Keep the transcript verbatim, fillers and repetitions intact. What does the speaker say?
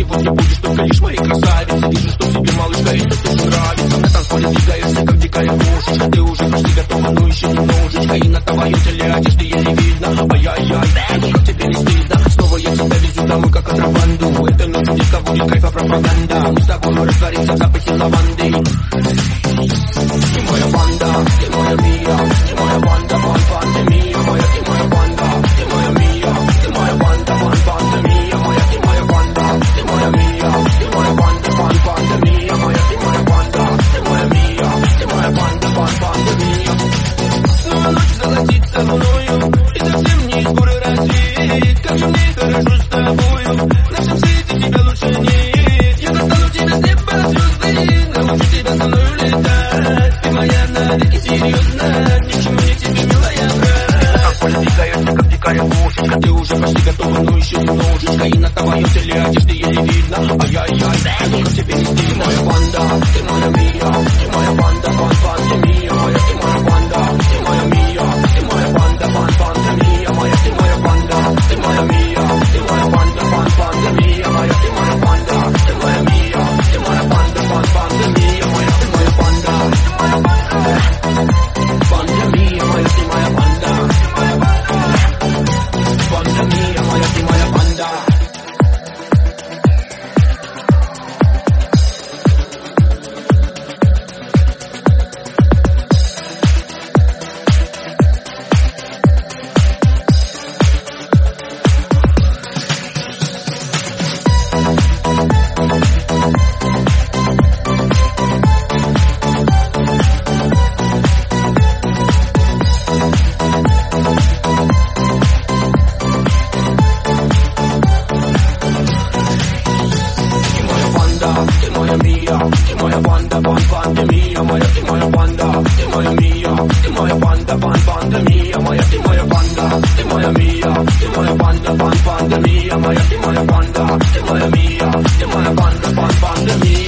и пусть не будешь только лишь моей красавицей. Вижу, что тебе, малышка, это тоже нравится. На танцполе двигаешься, как дикая кошечка. Ты уже почти готова, но еще немножечко. И на твоем теле одежды еле видно. Ай-яй-яй, ну как тебе не стыдно? Снова я тебя везу домой, как контрабанду. Этой ночью дико будет кайфа пропаганда. Мы с тобой растворимся в запахе лаванды. Ты моя банда, ты моя мия, ты моя банда, бан-бан, ты мия, моя, ты моя банда, ты моя мия, ты моя банда, бан-бан, ты мия, моя, ты моя банда, ты моя мия, ты моя банда, бан-бан, ты мия, моя, ты моя банда, ты моя мия, ты моя банда, бан-бан, ты мия. Снова ночь золотится мною, и совсем не из горы России. Как же мне хорошо с тобою, в нашем свете тебя лучше нет. Я достану тебя с неба звезды, научу тебя со мною летать. Ты моя навеки серьезно, ничего не тебе, милая брат. Так поле двигаешься, как дикая кошечка. Ты уже почти готова, но еще немножечко. И на твоем теле одежды еле видно. Ай-яй-яй, ну как тебе не стыдно? Ты моя банда, ты моя мия, ты моя банда, бан-бан, ты мия, моя, ты моя банда, ты моя мия, ты моя банда, бан-бан, ты мия, моя, ты моя банда, ты моя мия, ты моя банда, бан-бан, ты мия, моя, ты моя банда, ты моя мия, ты моя банда, бан-бан, ты мия, моя, ты моя банда, банда мия, моя, ты моя банда, банда мия, моя, ты моя банда. Ты моя банда, бан-бан, ты мия, моя, ты моя банда, ты моя мия, ты моя банда, бан-бан, ты мия, моя, ты моя банда, ты моя мия, ты моя банда, бан-бан, ты мия, моя, ты моя банда, ты моя мия, ты моя банда, бан-бан, ты мия.